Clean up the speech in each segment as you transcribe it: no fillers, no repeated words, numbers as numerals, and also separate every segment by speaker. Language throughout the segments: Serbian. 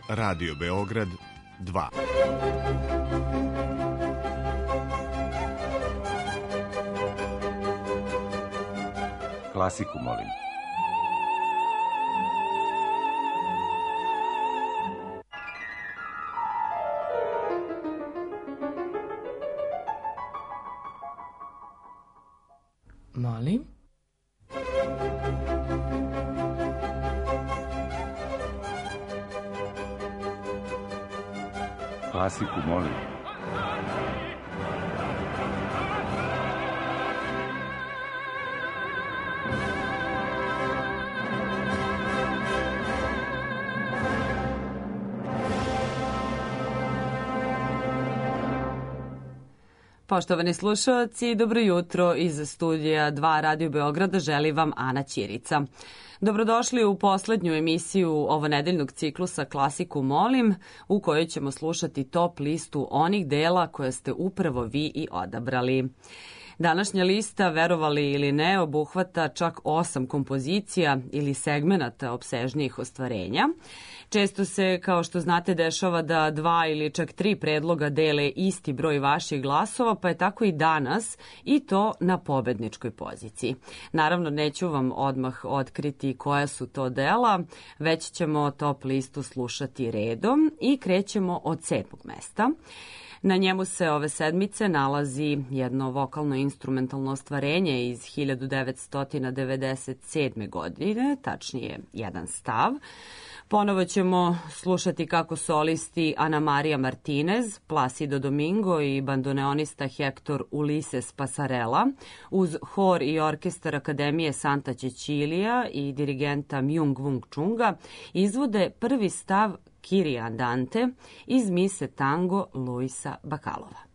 Speaker 1: Radio Beograd 2.
Speaker 2: Klasiku, molim.
Speaker 3: Molim?
Speaker 2: Klasiku, molim.
Speaker 3: Poštovani slušalci, dobro jutro iz studija 2 Radio Beograda želi vam Ana Ćirica. Dobrodošli u poslednju emisiju ovonedeljnog ciklusa Klasiku molim, u kojoj ćemo slušati top listu onih dela koje ste upravo vi i odabrali. Današnja lista, verovali ili ne, obuhvata čak 8 kompozicija ili segmenata opsežnijih ostvarenja. Često se, kao što znate, dešava da 2 ili čak 3 predloga dele isti broj vaših glasova, pa je tako i danas, i to na pobedničkoj poziciji. Naravno, neću vam odmah otkriti koja su to dela, već ćemo top listu slušati redom i krećemo od 7. mesta. Na njemu se ove sedmice nalazi jedno vokalno-instrumentalno ostvarenje iz 1997. godine, tačnije jedan stav. Ponovo ćemo slušati kako solisti Ana Maria Martinez, Placido Domingo i bandoneonista Hector Ulises Pasarela uz hor i orkestar Akademije Santa Cecilia i dirigenta Myung Whun Chunga izvode prvi stav Kyrie Andante iz mise tango Luisa Bacalova.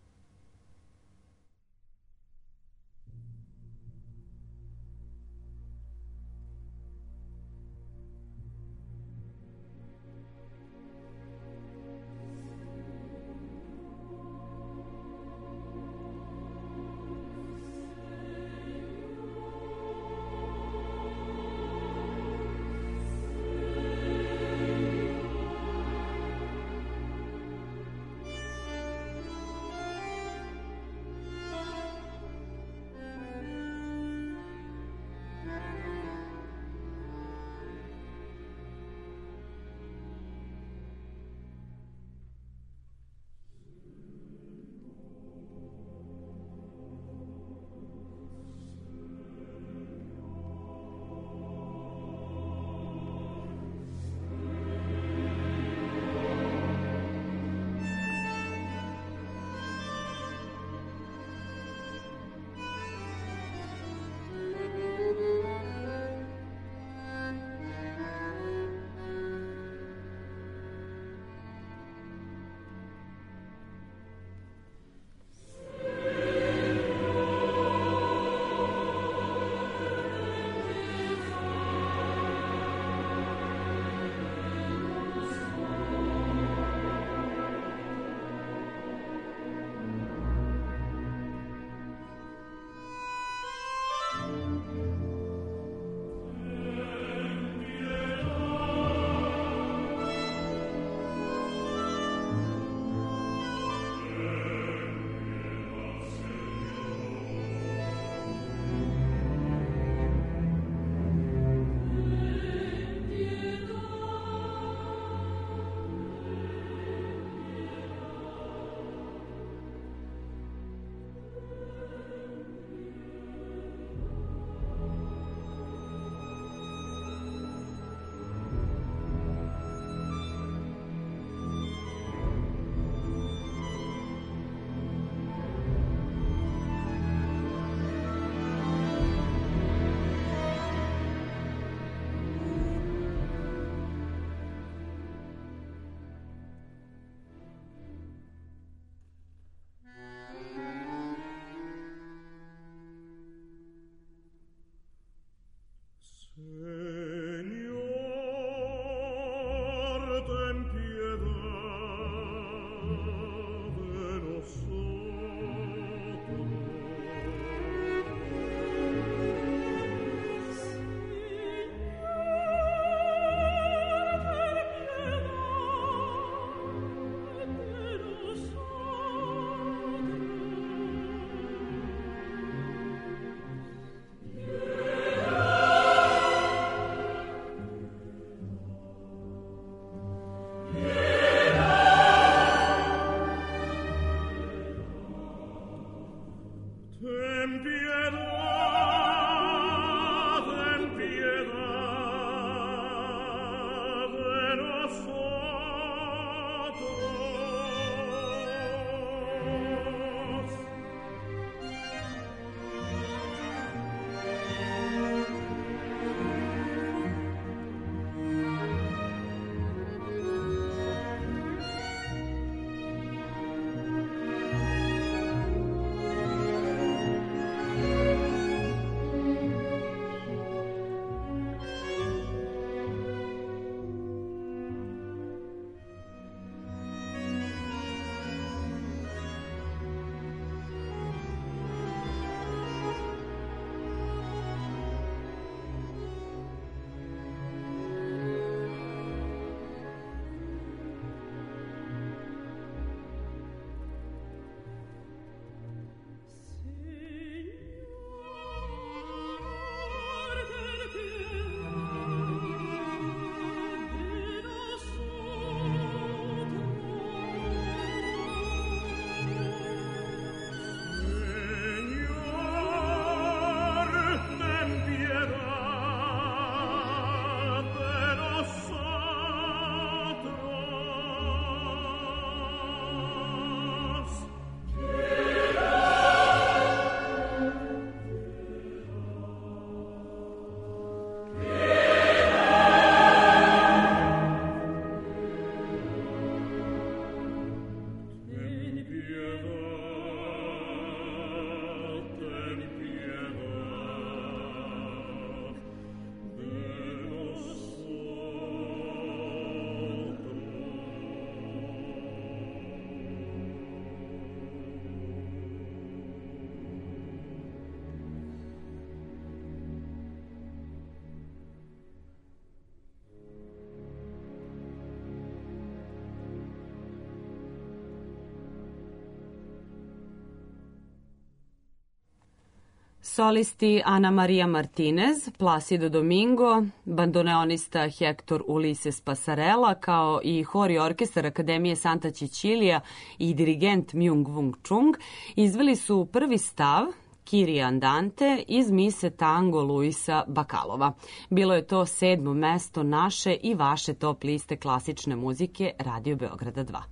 Speaker 3: Solisti Ana Maria Martinez, Placido Domingo, bandoneonista Hector Ulises Pasarela, kao i hor i orkestar Akademije Santa Cecilija i dirigent Myung Whun Chung izveli su prvi stav Kyrie Andante iz mise Tango Luisa Bakalova. Bilo je to 7. mesto naše i vaše top liste klasične muzike Radio Beograda 2.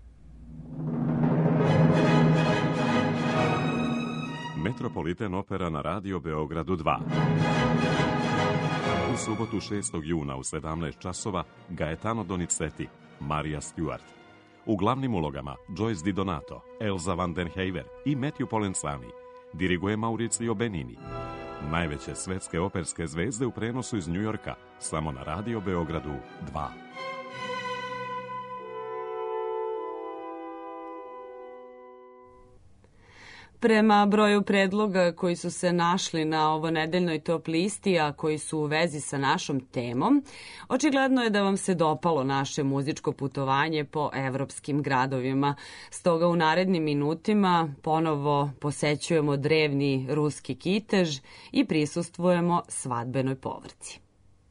Speaker 2: Metropolitan opera na Radio Beogradu 2. U subotu 6. juna u 17 časova Gaetano Donizetti, Marija Stewart. U glavnim ulogama Joyce Di Donato, Elza van den Hever i Matthew Polenzani. Diriguje Mauricio Benini. Najveće svetske operske zvezde u prenosu iz Njujorka, samo na Radio Beogradu 2.
Speaker 3: Prema broju predloga koji su se našli na ovonedeljnoj top listi, a koji su u vezi sa našom temom, očigledno je da vam se dopalo naše muzičko putovanje po evropskim gradovima. Stoga u narednim minutima ponovo posećujemo drevni ruski Kitež i prisustvujemo svadbenoj povorci.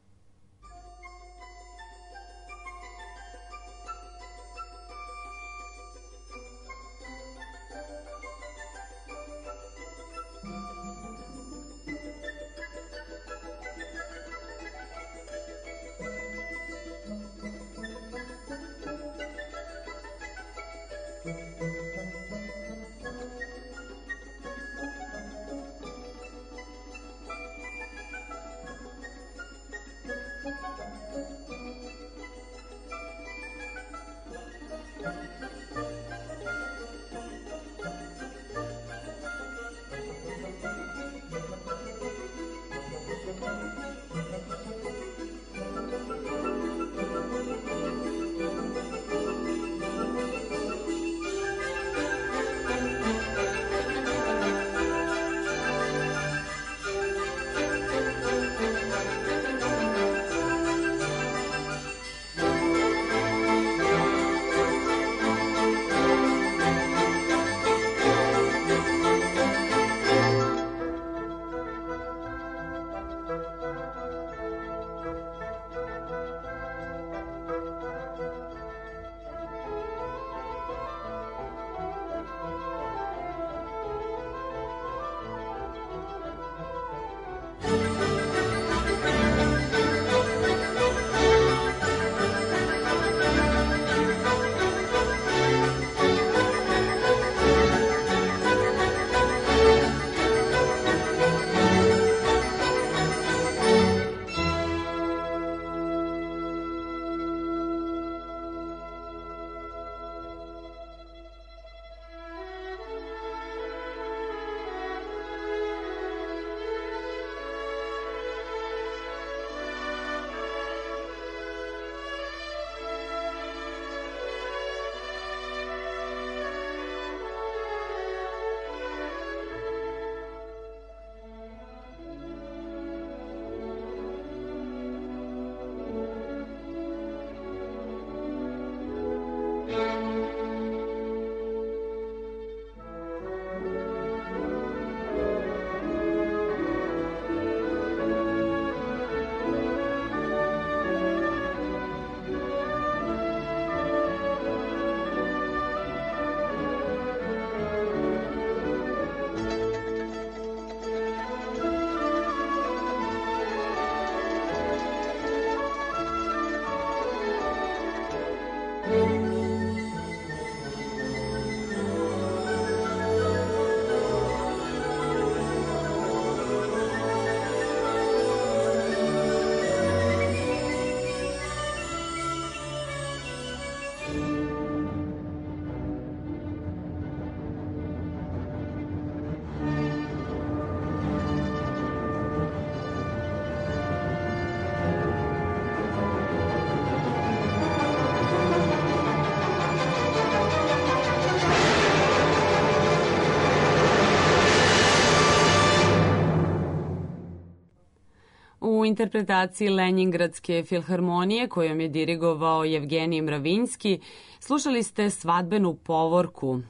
Speaker 3: U interpretaciji Lenjingradske filharmonije kojom je dirigovao Jevgenij Mravinski slušali ste svadbenu povorku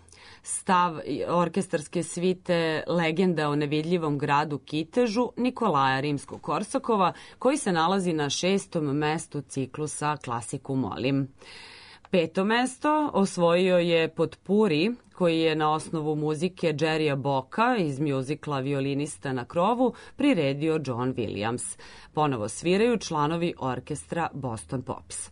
Speaker 3: stav orkestarske svite Legenda o nevidljivom gradu Kitežu Nikolaja Rimskog-Korsakova, koji se nalazi na 6. mestu ciklusa Klasiku molim. 5. mesto osvojio je Potpuri, koji je na osnovu muzike Jerrya Boka iz mjuzikla Violinista na krovu priredio John Williams. Ponovo sviraju članovi orkestra Boston Pops.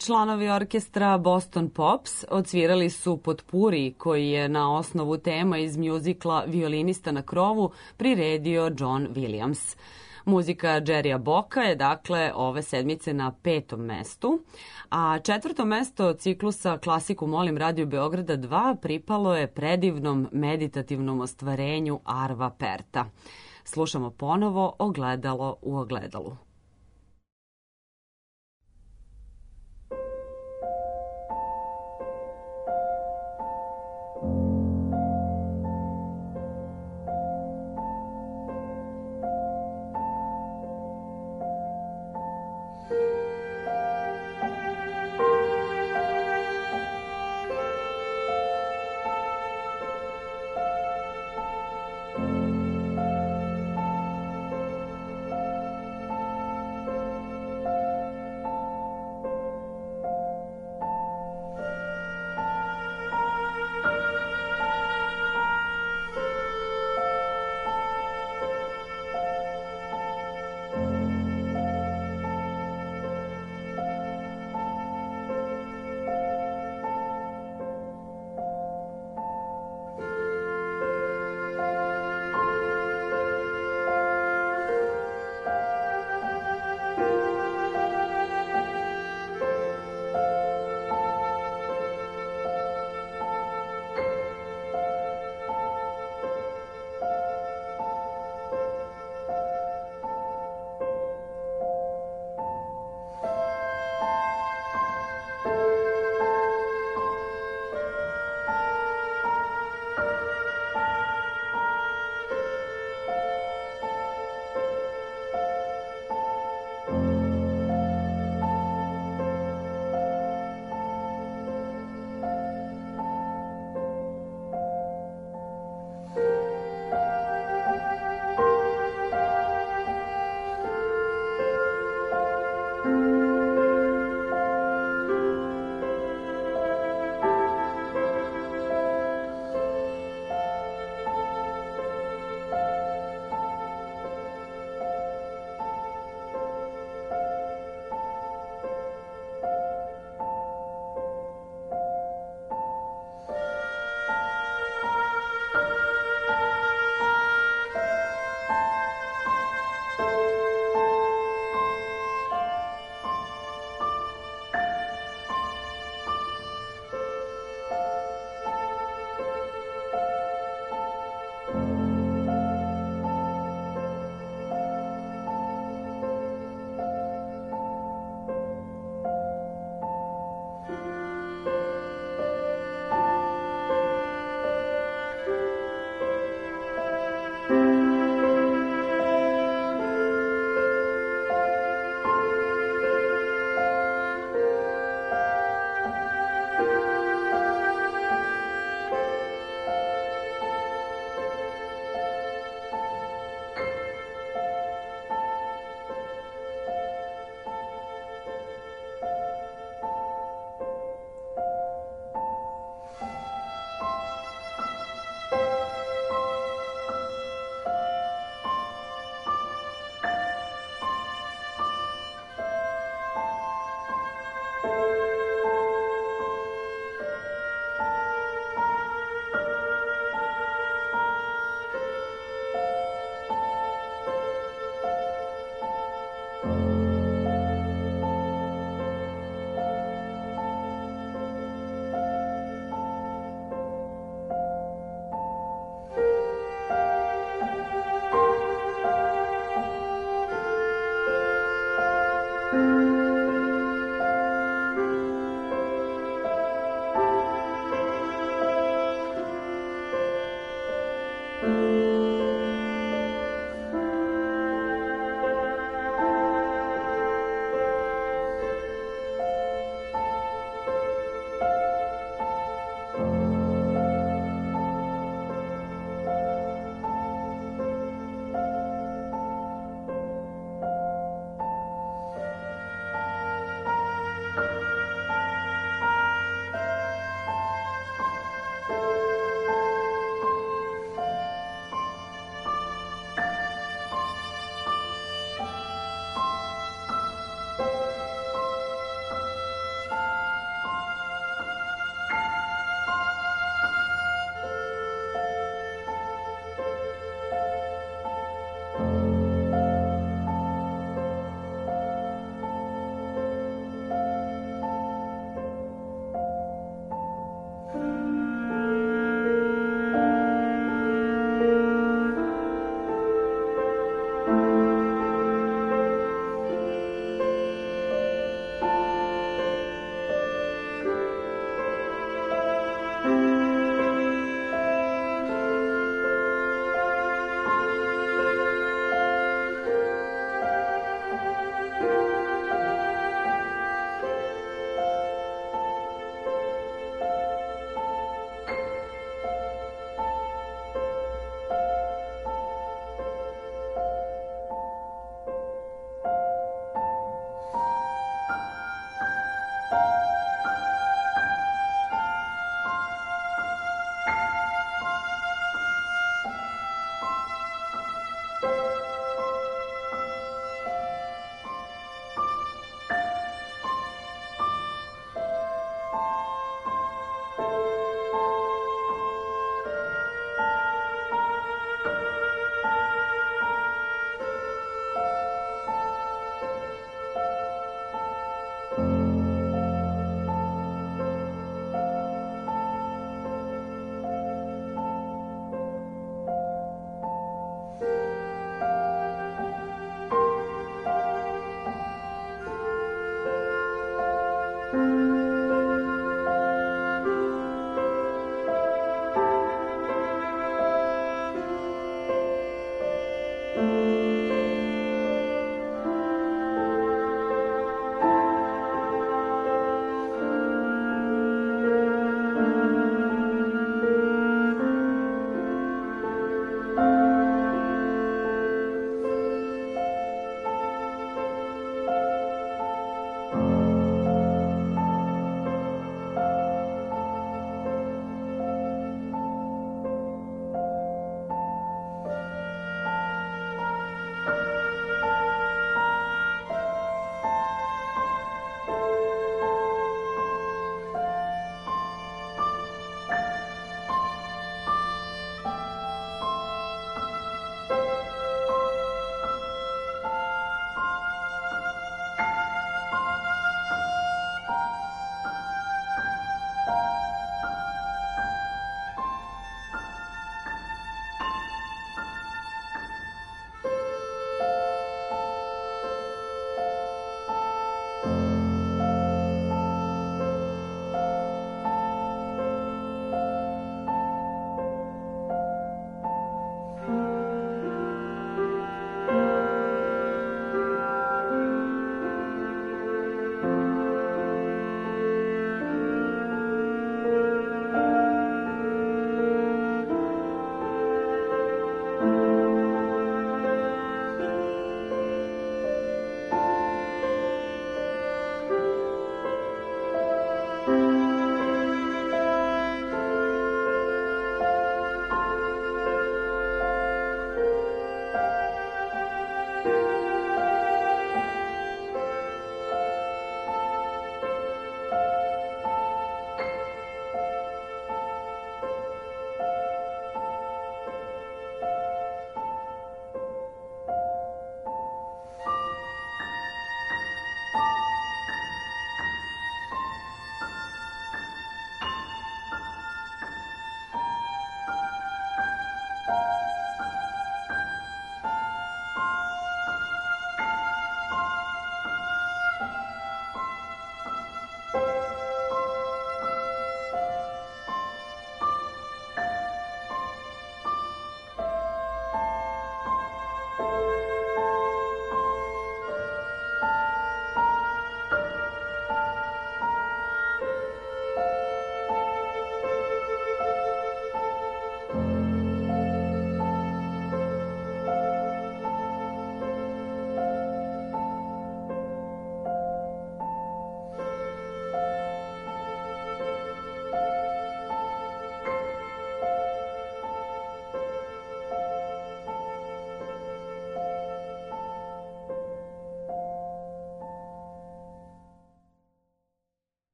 Speaker 3: Članovi orkestra Boston Pops odsvirali su Potpuri, koji je na osnovu tema iz mjuzikla Violinista na krovu priredio John Williams. Muzika Jerrya Bocka je dakle ove sedmice na 5. mestu, a 4. mesto ciklusa Klasiku molim Radio Beograda 2 pripalo je predivnom meditativnom ostvarenju Arva Perta. Slušamo ponovo Ogledalo u ogledalu.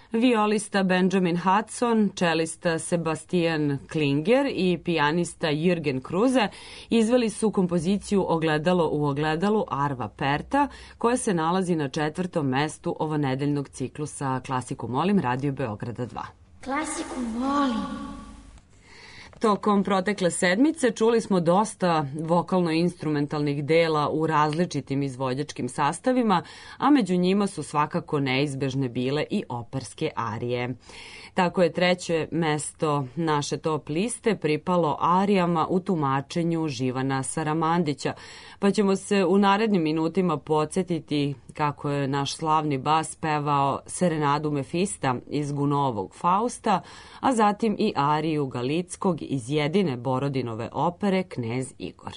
Speaker 3: Violista Benjamin Hudson, čelista Sebastian Klinger i pijanista Jürgen Kruse izveli su kompoziciju Ogledalo u ogledalu Arva Perta, koja se nalazi na 4. mestu ovanedeljnog ciklusa Klasiku molim Radio Beograda 2.
Speaker 4: Klasiku molim.
Speaker 3: Tokom protekle sedmice čuli smo dosta vokalno-instrumentalnih dela u različitim izvođačkim sastavima, a među njima su svakako neizbežne bile i operske arije. Tako je 3. mesto naše top liste pripalo arijama u tumačenju Živana Saramandića, pa ćemo se u narednim minutima podsjetiti kako je naš slavni bas pevao Serenadu Mefista iz Gunovog Fausta, a zatim i ariju Galickog iz jedine Borodinove opere Knez Igor.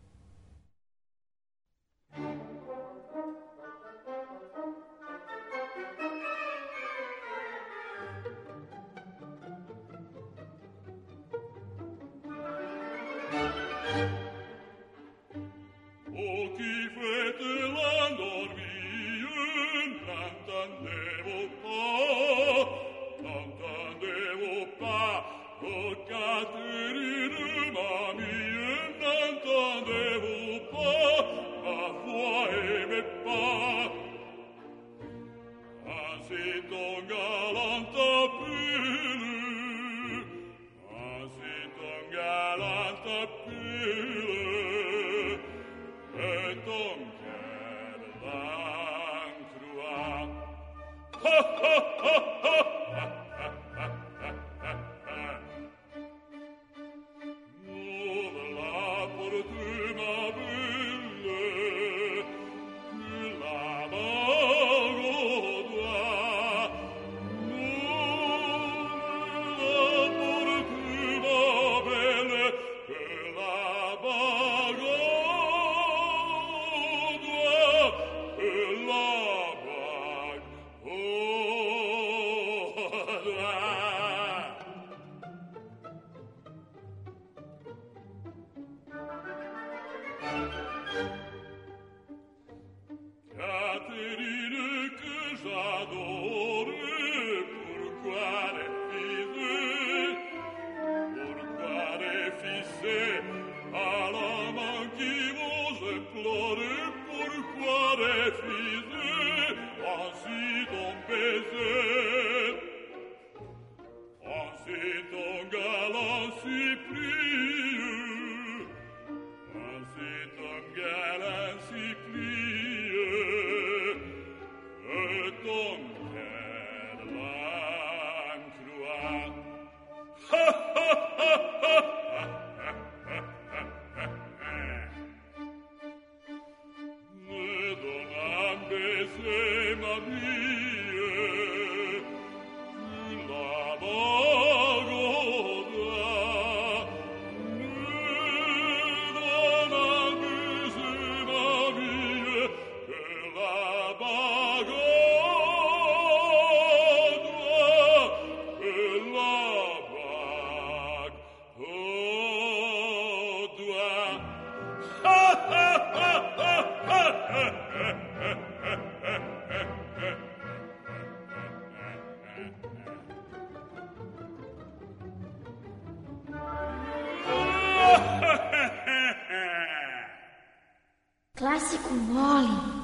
Speaker 4: Klasiku volim.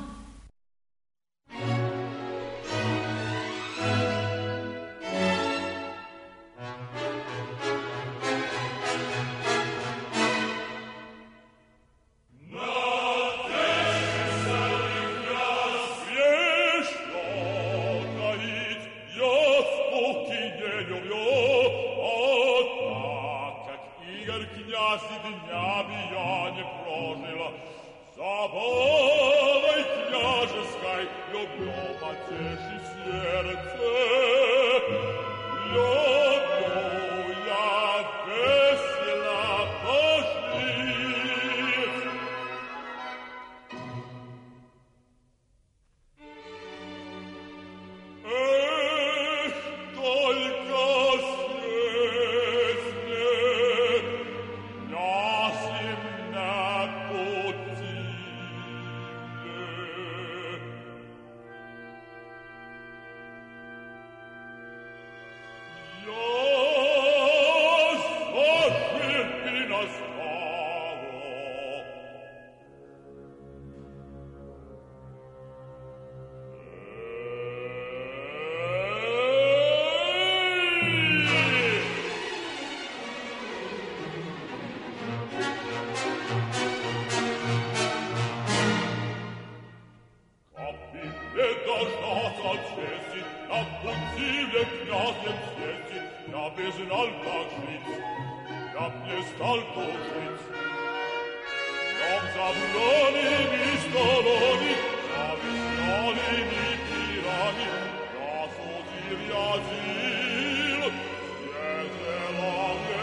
Speaker 5: možda česi, na pucivlje knjazem sjeci, ja bežnal kak žic, ja pjestal ko žic. Jom zabroni mi stoloni, ja visnali mi pirani, ja sozir ja zil, sjedela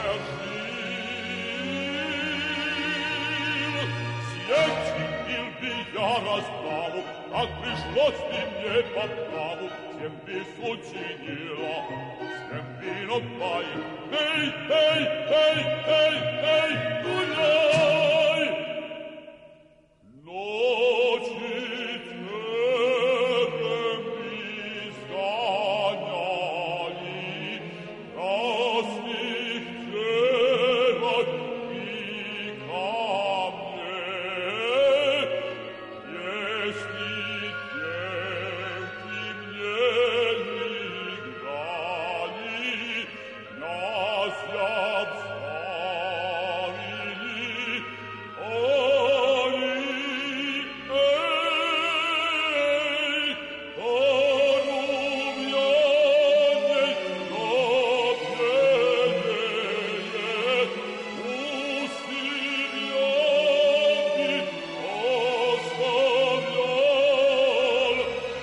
Speaker 5: vješil. Sjeci il bi ja razbavu, как пришлось ты мне по праву, тем бы сучинила, с тем вином паем. Эй, эй, эй, эй, эй, гуляй! Ночи терем изгоняли, ясных девок и камней. Если девки мне не играли, нас я обставили, они, эй, порумяней, напьянее, усилиями оставлял.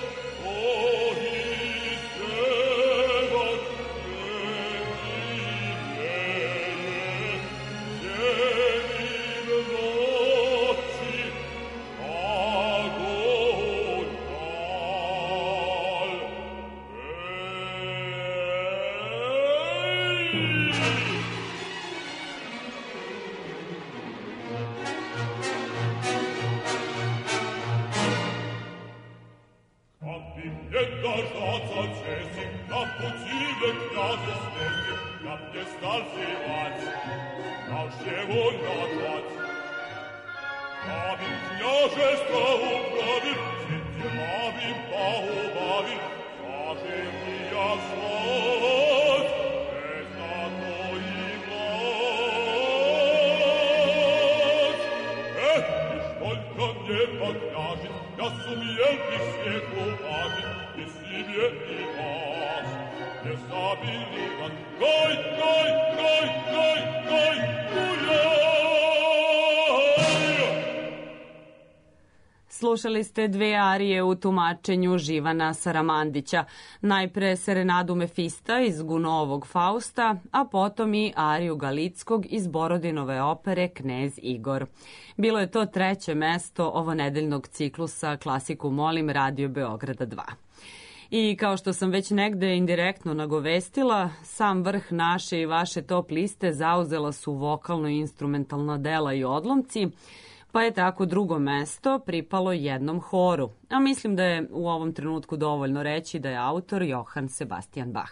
Speaker 5: Не дождаться чести, на пути до князя смерти, я б не стал севать, знал чего назвать. Правим княжество управим, все делами поубавим, скажем и я слать, без на то и власть. Эх, лишь только мне покняжить, я сумел бы всех уважить, и себе, и вас не забили вас. Гой, гой, гой, гой, гой, гуляй!
Speaker 3: Slušali ste dve arije u tumačenju Živana Saramandića. Najpre serenadu Mefista iz Gunovog Fausta, a potom i ariju Galickog iz Borodinove opere Knez Igor. Bilo je to treće mesto ovonedeljnog ciklusa Klasiku molim Radio Beograda 2. I kao što sam već negde indirektno nagovestila, sam vrh naše i vaše top liste zauzela su vokalno-instrumentalna dela i odlomci, pa je tako drugo mesto pripalo jednom horu. A mislim da je u ovom trenutku dovoljno reći da je autor Johann Sebastian Bach.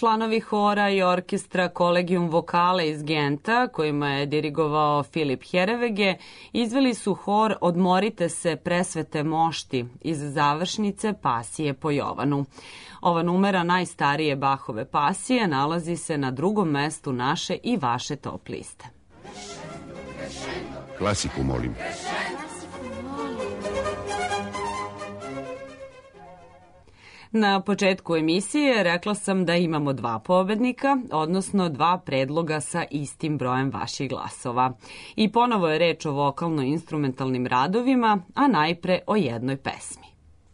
Speaker 3: članovi hora i orkestra Collegium Vocale iz Genta, kojima je dirigovao Filip Herevege, izveli su hor Odmorite se presvete mošti iz završnice Pasije po Jovanu. Ova numera najstarije Bachove pasije nalazi se na drugom mestu naše i vaše top liste.
Speaker 1: Klasiku, molim.
Speaker 3: Na početku emisije rekla sam da imamo dva pobednika, odnosno dva predloga sa istim brojem vaših glasova. I ponovo je reč o vokalno-instrumentalnim radovima, a najpre o jednoj pesmi.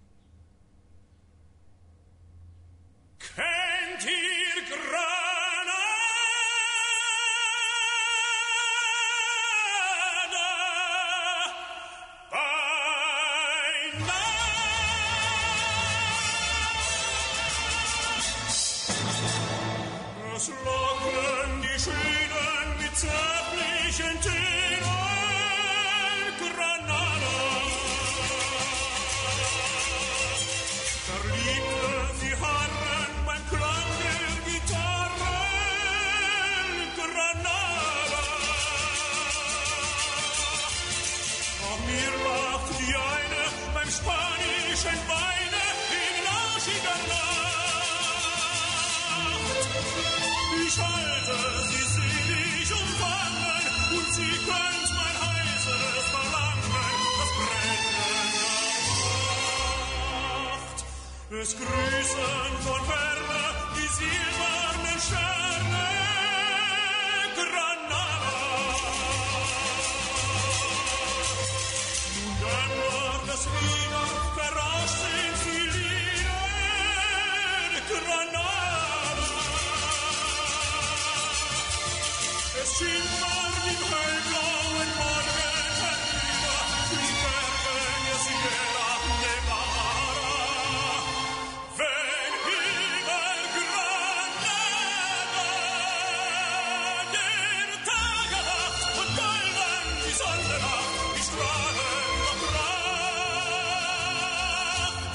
Speaker 5: Locken die Schönen mit zärtlichen Tönen, Granada. Verliebten die Harren beim Klang der Gitarren, Granada. Auch mir lacht die eine beim spanischen Weine in lauschiger Nacht. Ich halte sie selig umfangen und sie könnt mein heißes Verlangen, das Brennen erwacht. Es grüßen von Ferne die silbernen Sterne, Granada. Nun dämmert das wieder, verrauscht sind die Lieder, Granada. Es schimmert im hellblauen Morgen herüber, die Berge der Sierra Nevada. Wenn über Granada der Tag erwacht und golden die Sonne lacht, die Strahlen der Pracht.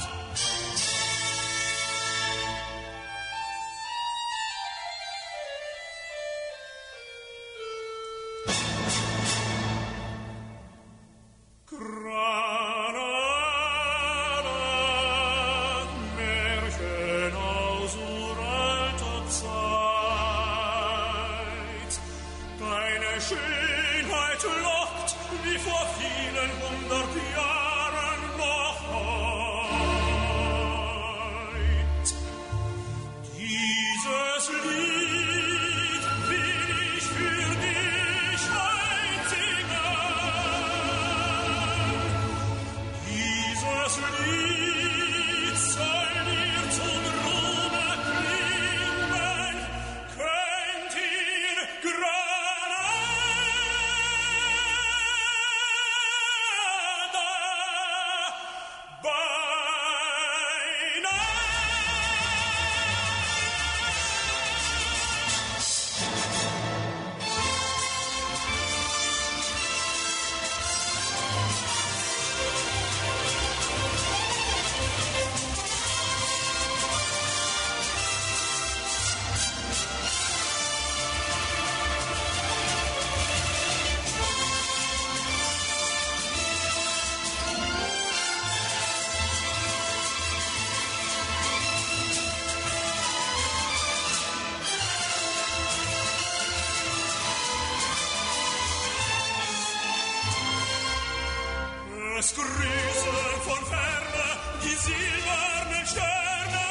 Speaker 5: Es grüßen von Ferne die silbernen Sterne,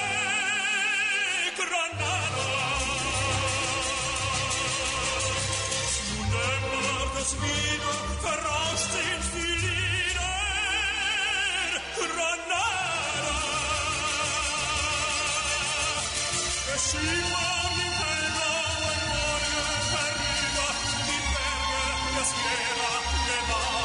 Speaker 5: Granada. Nun dämmert es wieder, verrauscht sind die Lieder, Granada. Es schimmert im hellblauen Morgen herüber, die Berge der Sierra Nevada.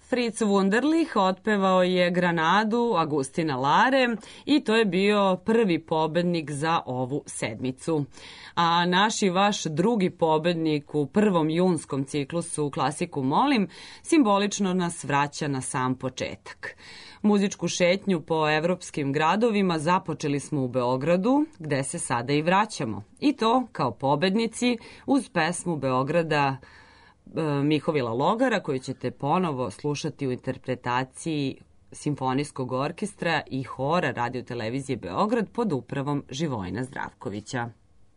Speaker 3: Fritz Wunderlich otpevao je Granadu Agustina Lare i to je bio prvi pobednik za ovu sedmicu. A naš i vaš drugi pobednik u prvom junskom ciklusu Klasiku molim simbolično nas vraća na sam početak. Muzičku šetnju po evropskim gradovima započeli smo u Beogradu, gde se sada i vraćamo. I to kao pobednici uz pesmu Beograda Mihovila Logara, koju ćete ponovo slušati u interpretaciji Simfonijskog orkestra i hora Radio televizije Beograd pod upravom Živojina Zdravkovića.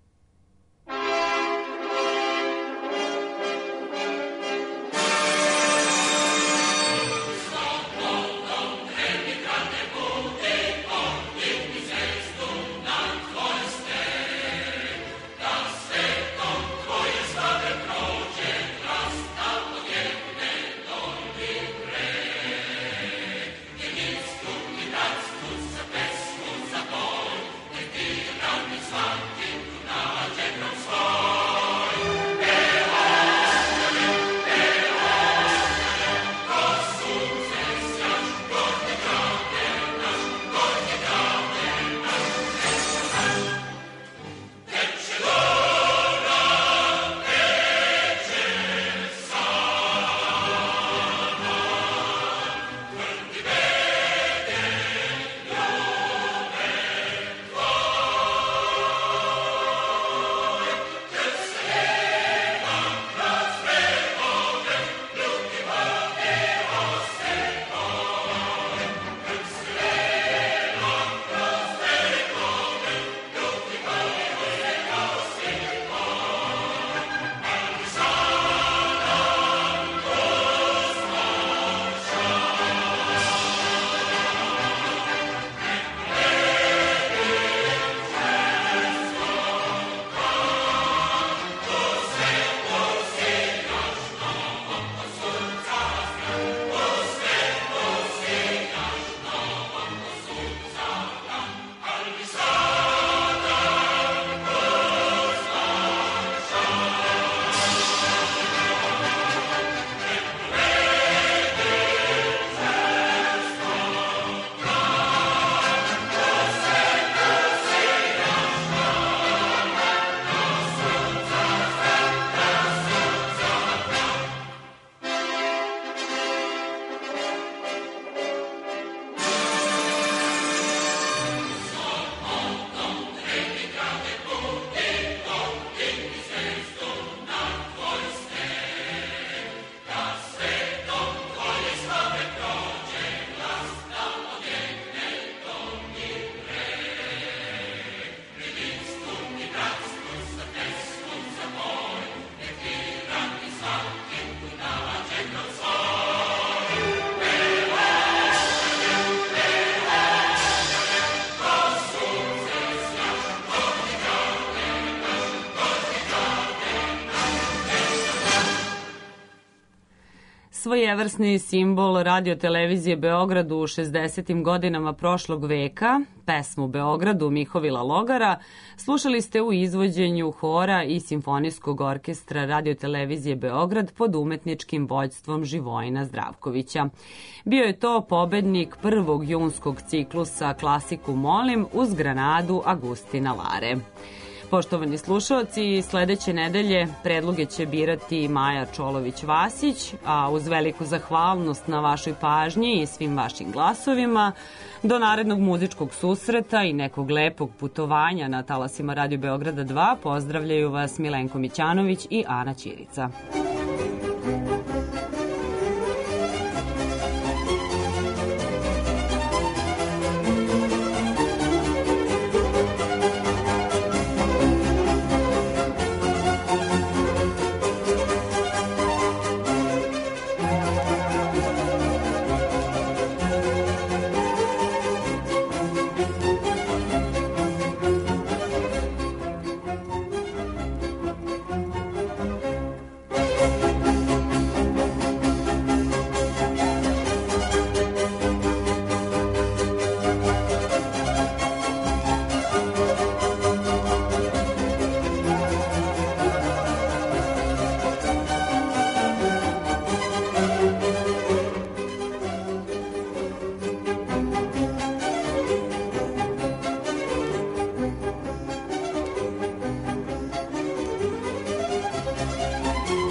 Speaker 3: Svojevrsni simbol Radio televizije Beograd u 60. godinama prošlog veka, pesmu Beogradu Mihovila Logara, slušali ste u izvođenju hora i Simfonijskog orkestra Radio televizije Beograd pod umetničkim vođstvom Živojina Zdravkovića. Bio je to pobednik prvog junskog ciklusa Klasiku molim uz Granadu Agustina Lare. Poštovani slušalci, sledeće nedelje predloge će birati Maja Čolović-Vasić, a uz veliku zahvalnost na vašoj pažnji i svim vašim glasovima, do narednog muzičkog susreta i nekog lepog putovanja na talasima Radio Beograda 2 pozdravljaju vas Milenko Mićanović i Ana Ćirica.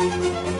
Speaker 5: Thank you.